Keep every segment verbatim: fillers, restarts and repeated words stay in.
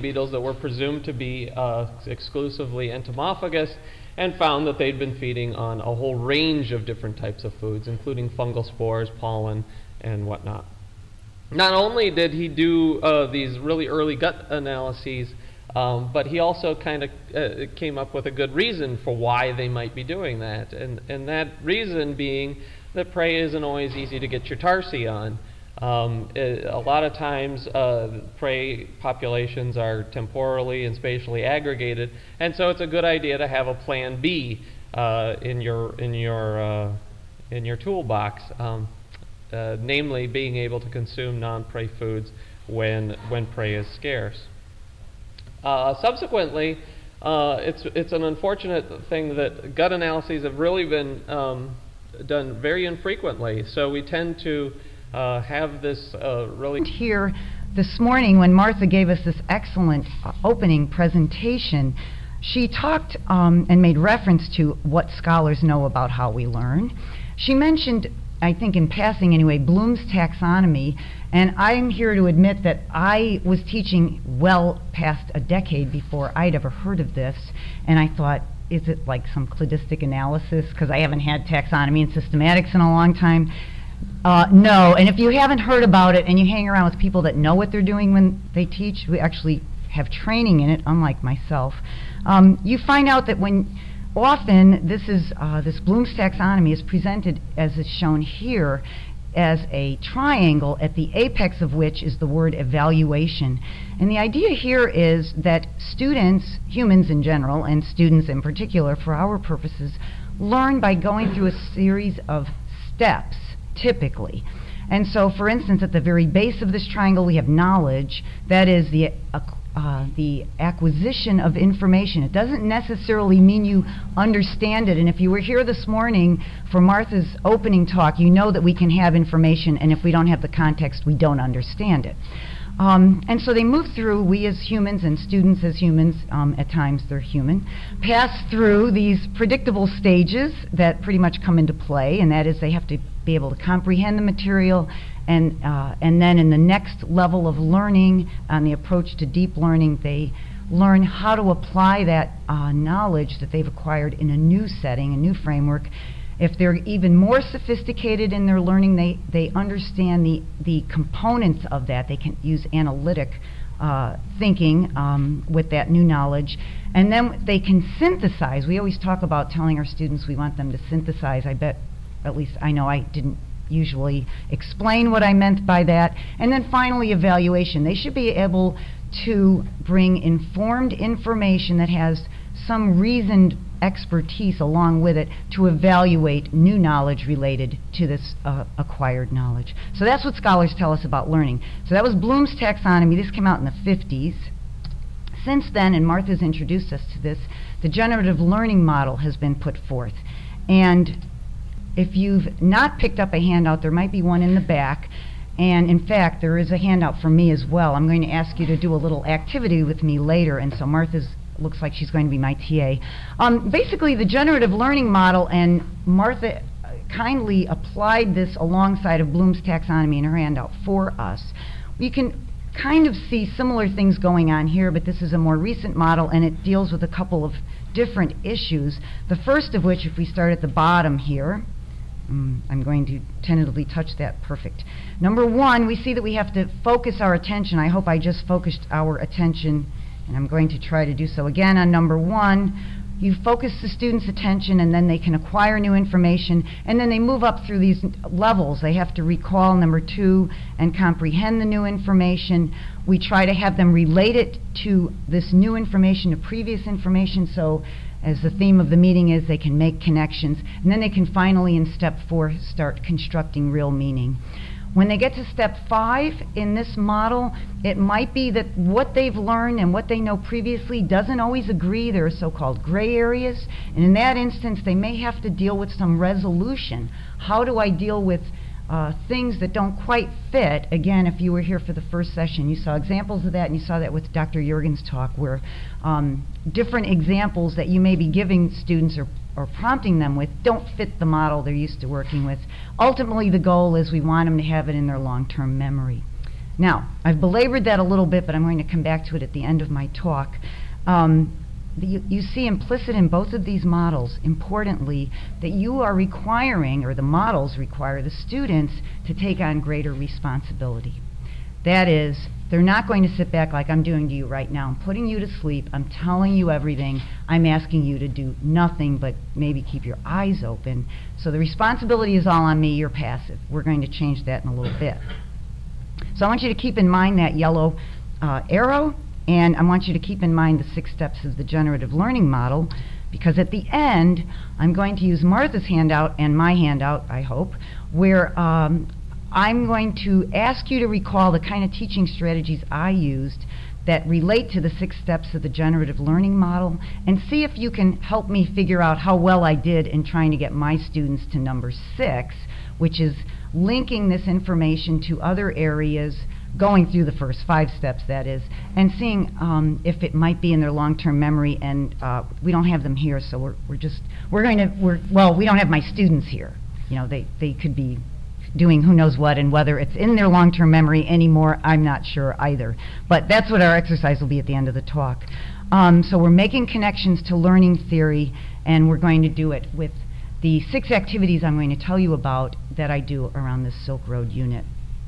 beetles that were presumed to be uh, exclusively entomophagous, and found that they'd been feeding on a whole range of different types of foods, including fungal spores, pollen, and whatnot. Not only did he do uh, these really early gut analyses, um, but he also kind of uh, came up with a good reason for why they might be doing that, and, and that reason being that prey isn't always easy to get your tarsi on. Um, it, a lot of times uh, prey populations are temporally and spatially aggregated, and so it's a good idea to have a plan B uh, in your in your uh, in your toolbox, um, uh, namely being able to consume non-prey foods when when prey is scarce. Uh, subsequently, uh, it's it's an unfortunate thing that gut analyses have really been um, done very infrequently. So we tend to Uh, have this uh, really here this morning when Martha gave us this excellent uh, opening presentation. She talked um, and made reference to what scholars know about how we learn. She mentioned, I think in passing anyway, Bloom's taxonomy, and I'm here to admit that I was teaching well past a decade before I'd ever heard of this, and I thought, is it like some cladistic analysis, because I haven't had taxonomy and systematics in a long time. Uh, no, and if you haven't heard about it and you hang around with people that know what they're doing when they teach, we actually have training in it, unlike myself, um, you find out that when often this is uh, this Bloom's taxonomy is presented as is shown here as a triangle, at the apex of which is the word evaluation. And the idea here is that students, humans in general, and students in particular for our purposes, learn by going through a series of steps, typically. And so, for instance, at the very base of this triangle we have knowledge. That is the uh, uh, the acquisition of information. It doesn't necessarily mean you understand it, and if you were here this morning for Martha's opening talk, you know that we can have information, and if we don't have the context, we don't understand it. Um, and so they move through, we as humans and students as humans, um, at times they're human, pass through these predictable stages that pretty much come into play, and that is they have to be able to comprehend the material, and, uh, and then in the next level of learning, on the approach to deep learning, they learn how to apply that uh, knowledge that they've acquired in a new setting, a new framework. If they're even more sophisticated in their learning, they, they understand the, the components of that. They can use analytic uh, thinking um, with that new knowledge. And then they can synthesize. We always talk about telling our students we want them to synthesize. I bet, at least I know I didn't usually explain what I meant by that. And then finally, evaluation. They should be able to bring informed information that has some reasoned expertise along with it to evaluate new knowledge related to this uh, acquired knowledge. So that's what scholars tell us about learning. So that was Bloom's taxonomy. This came out in the fifties. Since then, and Martha's introduced us to this, the generative learning model has been put forth. And if you've not picked up a handout, there might be one in the back. And in fact, there is a handout for me as well. I'm going to ask you to do a little activity with me later, and so Martha's looks like she's going to be my T A. Um, basically, the generative learning model, and Martha kindly applied this alongside of Bloom's taxonomy in her handout for us. We can kind of see similar things going on here, but this is a more recent model, and it deals with a couple of different issues. The first of which, if we start at the bottom here, um, I'm going to tentatively touch that. Perfect. Number one, we see that we have to focus our attention. I hope I just focused our attention, and I'm going to try to do so again on number one. You focus the student's attention, and then they can acquire new information, and then they move up through these levels. They have to recall, number two, and comprehend the new information. We try to have them relate it to this new information, to previous information, so as the theme of the meeting is, they can make connections, and then they can finally, in step four, start constructing real meaning. When they get to step five in this model, it might be that what they've learned and what they know previously doesn't always agree. There are so-called gray areas, and in that instance they may have to deal with some resolution. How do I deal with uh, things that don't quite fit? Again, if you were here for the first session, you saw examples of that, and you saw that with Doctor Juergen's talk, where um, different examples that you may be giving students or or prompting them with don't fit the model they're used to working with. Ultimately, the goal is we want them to have it in their long-term memory. Now, I've belabored that a little bit, but I'm going to come back to it at the end of my talk. Um, the, you, you see implicit in both of these models, importantly, that you are requiring, or the models require the students to take on greater responsibility. That is, they're not going to sit back like I'm doing to you right now. I'm putting you to sleep. I'm telling you everything. I'm asking you to do nothing but maybe keep your eyes open. So the responsibility is all on me. You're passive. We're going to change that in a little bit. So I want you to keep in mind that yellow uh, arrow, and I want you to keep in mind the six steps of the generative learning model, because at the end, I'm going to use Martha's handout and my handout, I hope, where um, I'm going to ask you to recall the kind of teaching strategies I used that relate to the six steps of the generative learning model, and see if you can help me figure out how well I did in trying to get my students to number six, which is linking this information to other areas, going through the first five steps, that is, and seeing um, if it might be in their long-term memory. And uh, we don't have them here, so we're, we're just, we're going to, we're, well, we don't have my students here. You know, they, they could be doing who knows what, and whether it's in their long-term memory anymore, I'm not sure either. But that's what our exercise will be at the end of the talk. Um, so we're making connections to learning theory, and we're going to do it with the six activities I'm going to tell you about that I do around this Silk Road unit.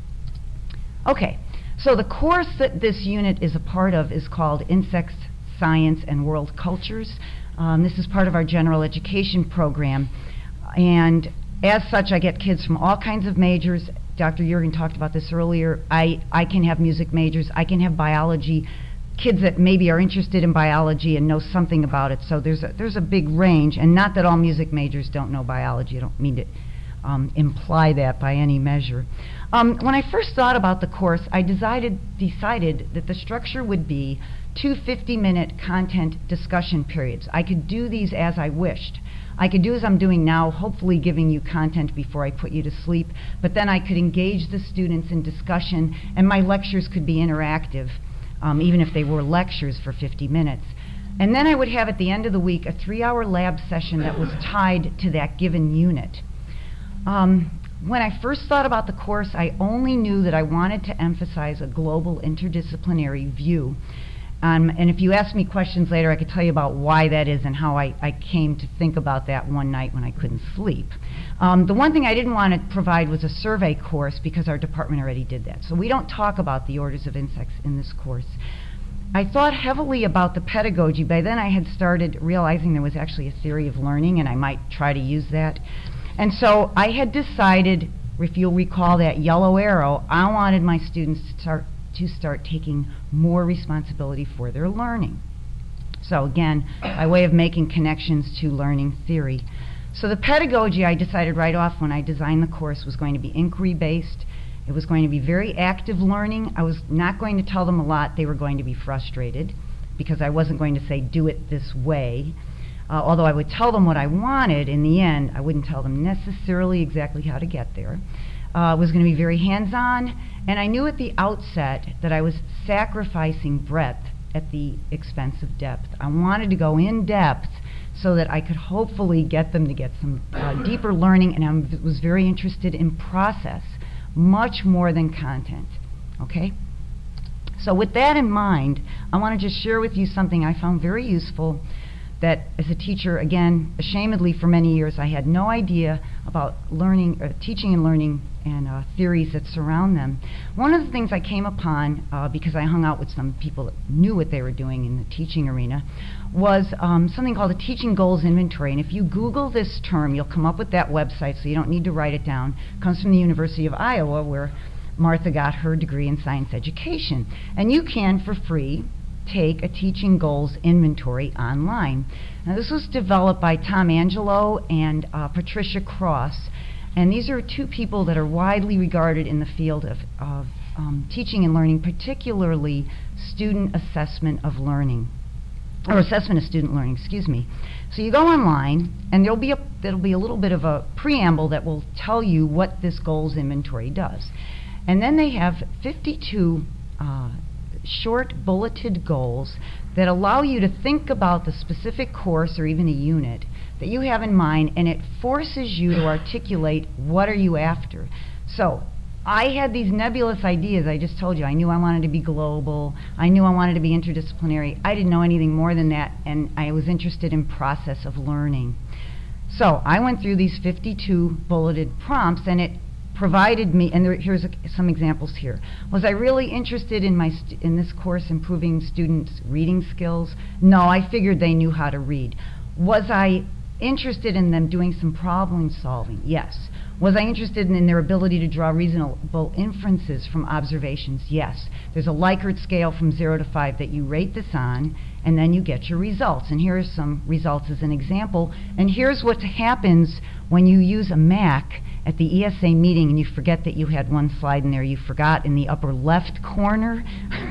Okay, so the course that this unit is a part of is called Insects, Science, and World Cultures. Um, this is part of our general education program, and as such, I get kids from all kinds of majors. Doctor Jurgen talked about this earlier. I, I can have music majors. I can have biology, kids that maybe are interested in biology and know something about it. So there's a, there's a big range, and not that all music majors don't know biology. I don't mean to um, imply that by any measure. Um, when I first thought about the course, I decided, decided that the structure would be two fifty-minute content discussion periods. I could do these as I wished. I could do as I'm doing now, hopefully giving you content before I put you to sleep, but then I could engage the students in discussion, and my lectures could be interactive, um, even if they were lectures for fifty minutes. And then I would have at the end of the week a three-hour lab session that was tied to that given unit. Um, when I first thought about the course, I only knew that I wanted to emphasize a global interdisciplinary view. Um, and if you ask me questions later, I could tell you about why that is and how I, I came to think about that one night when I couldn't sleep. Um, the one thing I didn't want to provide was a survey course, because our department already did that. So we don't talk about the orders of insects in this course. I thought heavily about the pedagogy. By then I had started realizing there was actually a theory of learning, and I might try to use that. And so I had decided, if you'll recall that yellow arrow, I wanted my students to start to start taking more responsibility for their learning. So again, by way of making connections to learning theory. So the pedagogy, I decided right off when I designed the course, was going to be inquiry-based. It was going to be very active learning. I was not going to tell them a lot. They were going to be frustrated, because I wasn't going to say, do it this way. Uh, although I would tell them what I wanted, in the end, I wouldn't tell them necessarily exactly how to get there. Uh, was going to be very hands-on, and I knew at the outset that I was sacrificing breadth at the expense of depth. I wanted to go in depth so that I could hopefully get them to get some uh, deeper learning, and I was very interested in process, much more than content. Okay? So with that in mind, I want to just share with you something I found very useful, that as a teacher, again, ashamedly for many years, I had no idea about learning, uh, teaching and learning and uh, theories that surround them. One of the things I came upon, uh, because I hung out with some people that knew what they were doing in the teaching arena, was um, something called a teaching goals inventory. And if you Google this term, you'll come up with that website, so you don't need to write it down. It comes from the University of Iowa, where Martha got her degree in science education. And you can, for free, take a teaching goals inventory online. Now, this was developed by Tom Angelo and uh, Patricia Cross, and these are two people that are widely regarded in the field of, of um, teaching and learning, particularly student assessment of learning, or assessment of student learning, excuse me. So you go online, and there'll be a, there'll be a little bit of a preamble that will tell you what this goals inventory does. And then they have fifty-two uh, short bulleted goals that allow you to think about the specific course or even a unit that you have in mind, and it forces you to articulate what are you after. So I had these nebulous ideas. I just told you, I knew I wanted to be global. I knew I wanted to be interdisciplinary. I didn't know anything more than that, and I was interested in process of learning. So I went through these fifty-two bulleted prompts, and it provided me, and there, here's a, some examples here. Was I really interested in my st in this course improving students' reading skills? No, I figured they knew how to read. Was I interested in them doing some problem solving? Yes. Was I interested in, in their ability to draw reasonable inferences from observations? Yes. There's a Likert scale from zero to five that you rate this on, and then you get your results. And here are some results as an example. And here's what happens when you use a Mac at the E S A meeting and you forget that you had one slide in there you forgot in the upper left corner.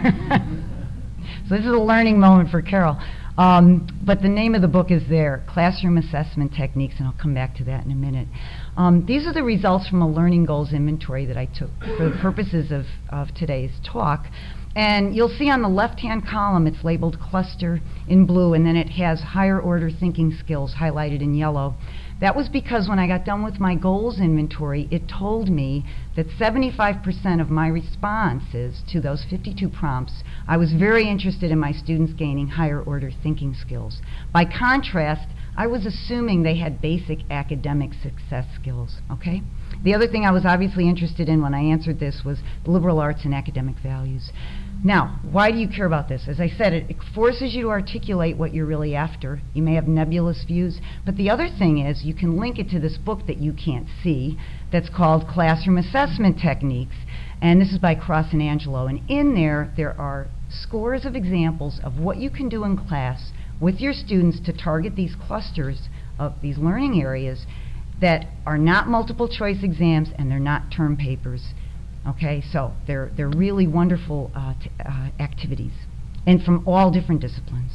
So this is a learning moment for Carol. Um, but the name of the book is there, Classroom Assessment Techniques, and I'll come back to that in a minute. Um, these are the results from a learning goals inventory that I took for the purposes of, of today's talk. And you'll see on the left-hand column it's labeled cluster in blue, and then it has higher order thinking skills highlighted in yellow. That was because when I got done with my goals inventory, it told me that seventy-five percent of my responses to those fifty-two prompts, I was very interested in my students gaining higher order thinking skills. By contrast, I was assuming they had basic academic success skills, okay? The other thing I was obviously interested in when I answered this was the liberal arts and academic values. Now, why do you care about this? As I said, it, it forces you to articulate what you're really after. You may have nebulous views, but the other thing is you can link it to this book that you can't see that's called Classroom Assessment Techniques, and this is by Cross and Angelo. And in there, there are scores of examples of what you can do in class with your students to target these clusters of these learning areas that are not multiple choice exams and they're not term papers. Okay, so they're, they're really wonderful uh, t uh, activities, and from all different disciplines.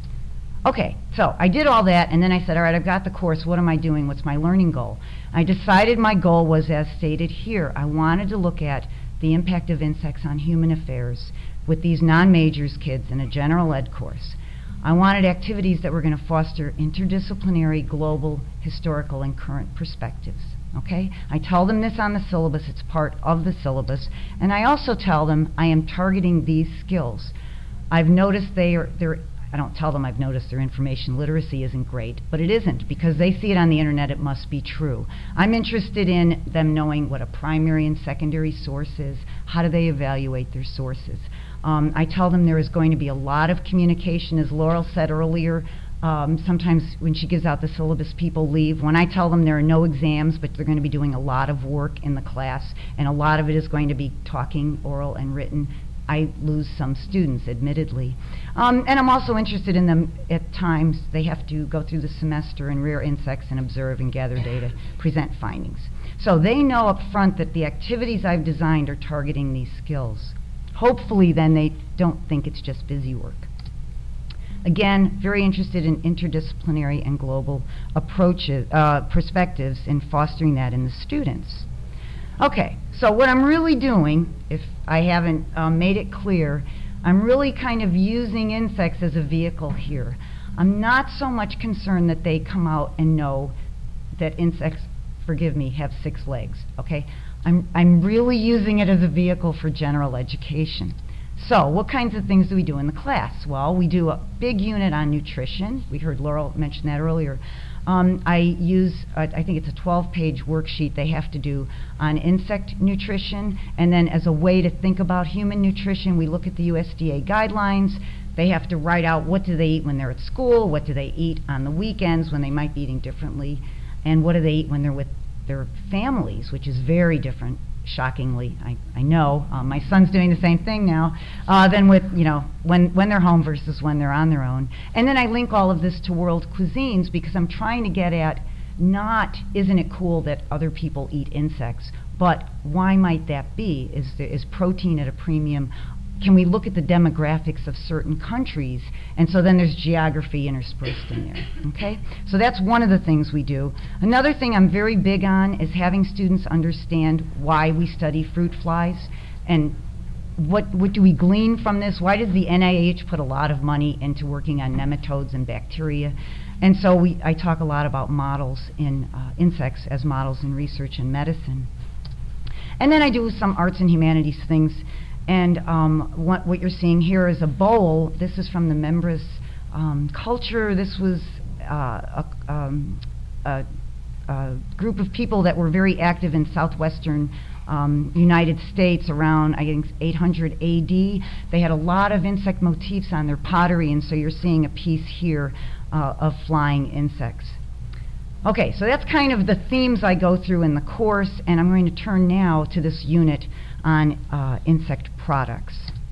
Okay, so I did all that, and then I said, all right, I've got the course, what am I doing, what's my learning goal? I decided my goal was as stated here. I wanted to look at the impact of insects on human affairs with these non-majors kids in a general ed course. I wanted activities that were going to foster interdisciplinary, global, historical, and current perspectives. Okay? I tell them this on the syllabus, it's part of the syllabus, and I also tell them I am targeting these skills. I've noticed they are, they're, I don't tell them I've noticed their information literacy isn't great, but it isn't, because they see it on the internet, it must be true. I'm interested in them knowing what a primary and secondary source is, how do they evaluate their sources. Um, I tell them there is going to be a lot of communication, as Laurel said earlier. Um, sometimes when she gives out the syllabus, people leave. When I tell them there are no exams, but they're going to be doing a lot of work in the class, and a lot of it is going to be talking, oral, and written, I lose some students, admittedly. Um, and I'm also interested in them at times. They have to go through the semester and rear insects and observe and gather data, present findings. So they know up front that the activities I've designed are targeting these skills. Hopefully then they don't think it's just busy work. Again, very interested in interdisciplinary and global approaches, uh, perspectives, in fostering that in the students. Okay, so what I'm really doing, if I haven't uh, made it clear, I'm really kind of using insects as a vehicle here. I'm not so much concerned that they come out and know that insects, forgive me, have six legs, okay? I'm, I'm really using it as a vehicle for general education. So what kinds of things do we do in the class? Well, we do a big unit on nutrition. We heard Laurel mention that earlier. Um, I use, uh, I think it's a twelve page worksheet they have to do on insect nutrition, and then as a way to think about human nutrition, we look at the U S D A guidelines. They have to write out what do they eat when they're at school, what do they eat on the weekends when they might be eating differently, and what do they eat when they're with their families, which is very different. Shockingly, I, I know. Um, my son's doing the same thing now, uh, than with, you know, when, when they're home versus when they're on their own. And then I link all of this to world cuisines because I'm trying to get at not, isn't it cool that other people eat insects, but why might that be? Is, there, is protein at a premium? Can we look at the demographics of certain countries? And so then there's geography interspersed in there, okay? So that's one of the things we do. Another thing I'm very big on is having students understand why we study fruit flies and what, what do we glean from this? Why does the N I H put a lot of money into working on nematodes and bacteria? And so we, I talk a lot about models in uh, insects as models in research and medicine. And then I do some arts and humanities things. And um, what, what you're seeing here is a bowl. This is from the Membris um, culture. This was uh, a, um, a, a group of people that were very active in southwestern um, United States around, I think, eight hundred A D. They had a lot of insect motifs on their pottery, and so you're seeing a piece here uh, of flying insects. Okay, so that's kind of the themes I go through in the course, and I'm going to turn now to this unit on uh, insect products.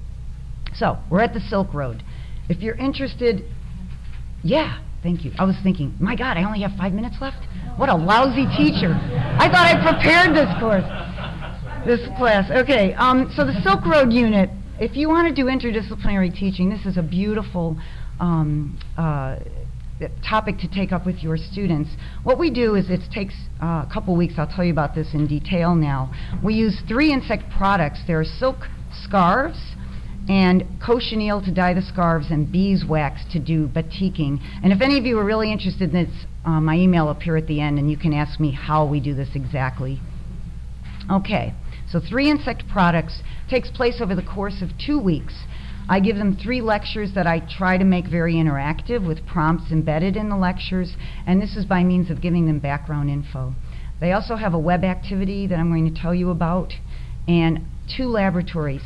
So, we're at the Silk Road. If you're interested, yeah, thank you. I was thinking, my God, I only have five minutes left? What a lousy teacher. I thought I prepared this course, this class. Okay, um, so the Silk Road unit, if you want to do interdisciplinary teaching, this is a beautiful um, uh, topic to take up with your students. What we do is it takes uh, a couple weeks. I'll tell you about this in detail now. We use three insect products. There are silk scarves and cochineal to dye the scarves and beeswax to do batiking. And if any of you are really interested in this, uh, my email will appear at the end and you can ask me how we do this exactly. Okay, so three insect products takes place over the course of two weeks. I give them three lectures that I try to make very interactive with prompts embedded in the lectures, and this is by means of giving them background info. They also have a web activity that I'm going to tell you about, and two laboratories.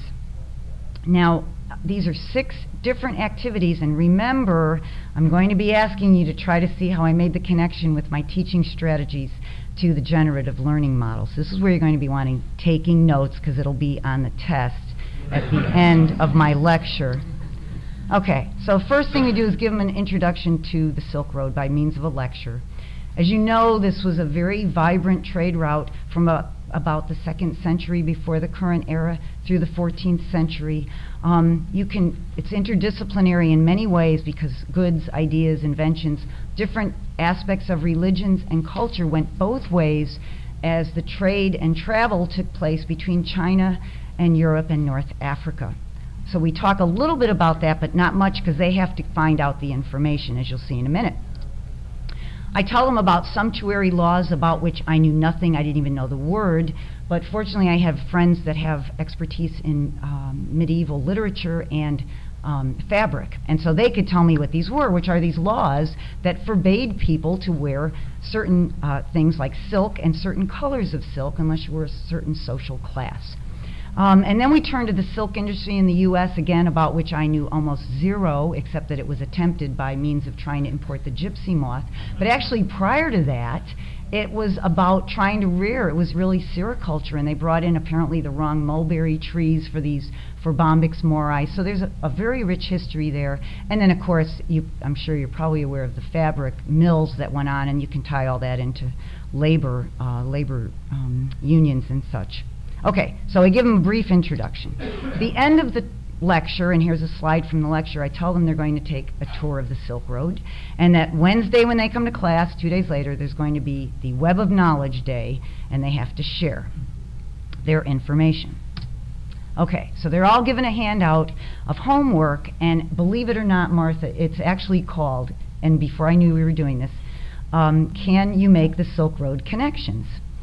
Now, these are six different activities, and remember, I'm going to be asking you to try to see how I made the connection with my teaching strategies to the generative learning models. This is where you're going to be wanting taking notes, because it'll be on the test at the end of my lecture. Okay, so first thing we do is give them an introduction to the Silk Road by means of a lecture. As you know, this was a very vibrant trade route from a, about the second century before the current era through the fourteenth century. Um, you can, it's interdisciplinary in many ways because goods, ideas, inventions, different aspects of religions and culture went both ways as the trade and travel took place between China and Europe and North Africa. So we talk a little bit about that, but not much because they have to find out the information, as you'll see in a minute. I tell them about sumptuary laws about which I knew nothing. I didn't even know the word, but fortunately I have friends that have expertise in um, medieval literature and um, fabric, and so they could tell me what these were, which are these laws that forbade people to wear certain uh, things like silk and certain colors of silk unless you were a certain social class. Um, and then we turned to the silk industry in the U S, again, about which I knew almost zero, except that it was attempted by means of trying to import the gypsy moth. But actually, prior to that, it was about trying to rear. It was really sericulture, and they brought in apparently the wrong mulberry trees for these, for Bombyx mori. So there's a, a very rich history there. And then, of course, you, I'm sure you're probably aware of the fabric mills that went on, and you can tie all that into labor, uh, labor um, unions and such. Okay, so I give them a brief introduction. At the end of the lecture, and here's a slide from the lecture, I tell them they're going to take a tour of the Silk Road, and that Wednesday when they come to class, two days later, there's going to be the Web of Knowledge Day, and they have to share their information. Okay, so they're all given a handout of homework, and believe it or not, Martha, it's actually called, and before I knew we were doing this, um, Can You Make the Silk Road Connections?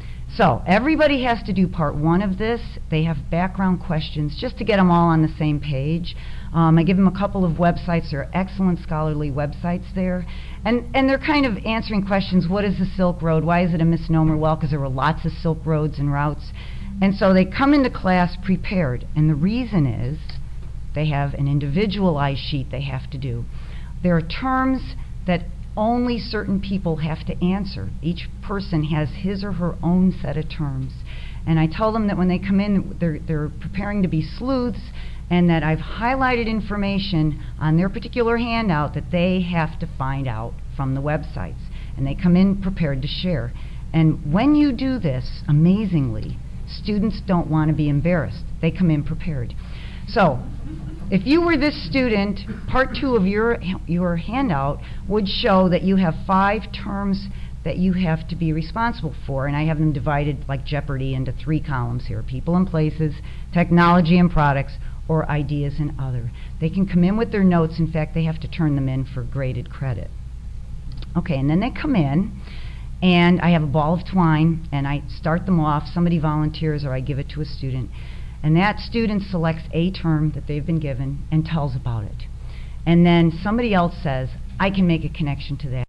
So everybody has to do part one of this. They have background questions just to get them all on the same page. Um, I give them a couple of websites. There are excellent scholarly websites there. And, and they're kind of answering questions. What is the Silk Road? Why is it a misnomer? Well, because there were lots of Silk Roads and routes. And so they come into class prepared. And the reason is they have an individualized sheet they have to do. There are terms that only certain people have to answer. Each person has his or her own set of terms. And I tell them that when they come in, they're, they're preparing to be sleuths, and that I've highlighted information on their particular handout that they have to find out from the websites. And they come in prepared to share. And when you do this, amazingly, students don't want to be embarrassed. They come in prepared. So, if you were this student, part two of your, your handout would show that you have five terms that you have to be responsible for, and I have them divided like Jeopardy into three columns here: people and places, technology and products, or ideas and other. They can come in with their notes. In fact, they have to turn them in for graded credit. Okay, and then they come in, and I have a ball of twine, and I start them off. Somebody volunteers, or I give it to a student, and that student selects a term that they've been given and tells about it. And then somebody else says, I can make a connection to that.